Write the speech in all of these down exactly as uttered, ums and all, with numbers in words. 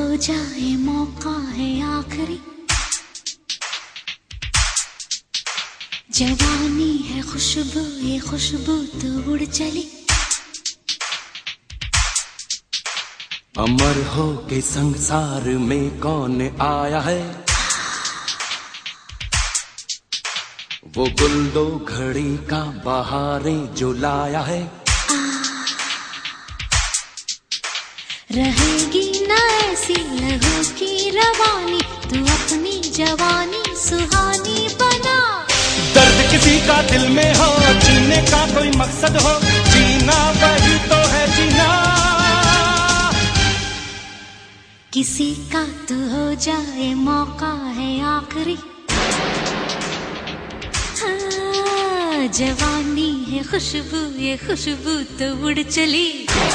जाए मौका है आखिरी, जवानी है खुशबू ये खुशबू तो उड़ चली। अमर हो के संसार में कौन आया है, वो गुल दो घड़ी का बहारें जो लाया है। रहेगी ना ऐसी लहू की रवानी, तू अपनी जवानी सुहानी बना। दर्द किसी का दिल में हो, जीने का कोई मकसद हो, जीना वही तो है जीना। किसी का तो हो जाए मौका है आखिरी, हाँ, जवानी है खुशबू ये खुशबू तो उड़ चली।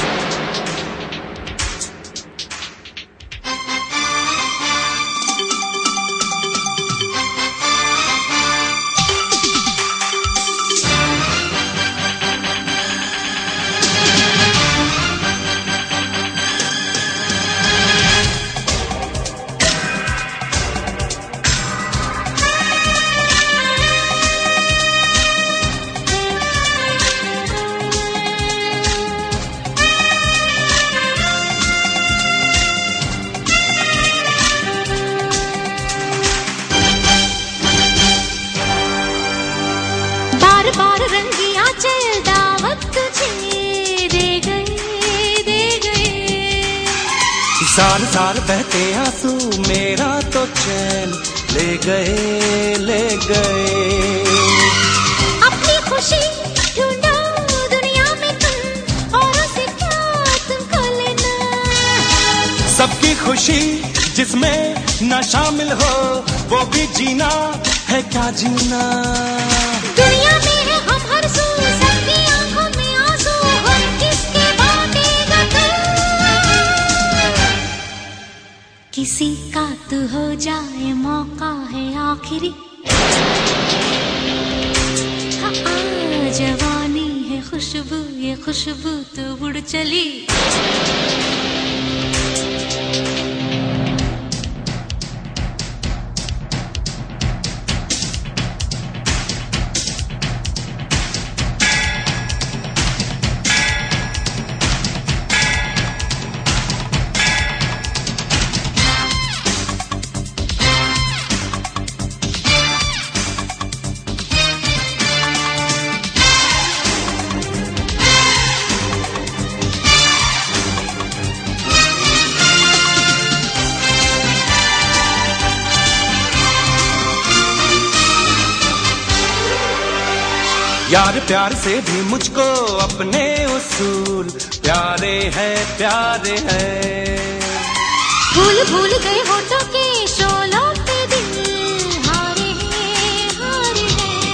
बार रंगिया चल दावत तुझे दे गए दे गए। साल साल बहते आंसू मेरा तो चैन ले गए ले गए। अपनी खुशी ढूंढो दुनिया में तुम, औरों से क्या तुमको लेना। सबकी खुशी जिसमें न शामिल हो, वो भी जीना है क्या जीना। दुनिया में है हम हर सू, सबकी आंखों में आंसू, हम किसके बांटेगा तू। किसी का तो हो जाए मौका है आखिरी, हाँ, जवानी है खुशबू ये खुशबू तो उड़ चली। यार प्यार से भी मुझको अपने उसूल प्यारे हैं प्यारे हैं। भूल भूल गए होठों के शोलों पे दिल हारे हैं हारे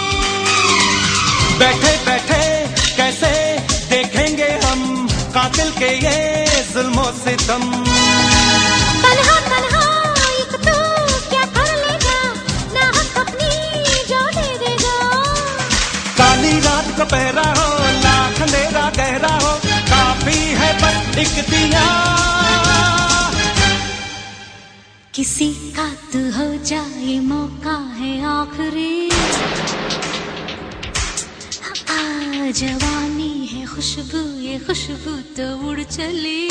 हैं। बैठे बैठे कैसे देखेंगे हम कातिल के ये जुल्मों से सितम। तन्हा तन्हा एक तू क्या कर लेगा, ना हक अपनी जो दे देगा। काली रात को पहरा हो, लाख अंधेरा गहरा हो, काफी है बस एक दिया। किसी का तो हो जाए मौका है आखिरी, हाँ, जवानी है खुशबू ये खुशबू तो उड़ चली।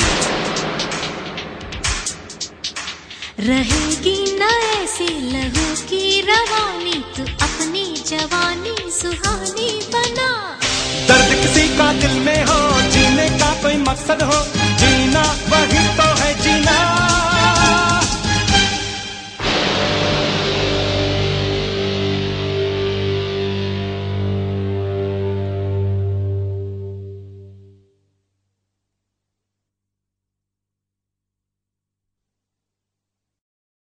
रहेगी न ऐसी लहू की रवानी, तू अपनी जवानी सुहानी बना। दर्द किसी का दिल में हो, जीने का कोई मकसद हो, जीना वही तो है।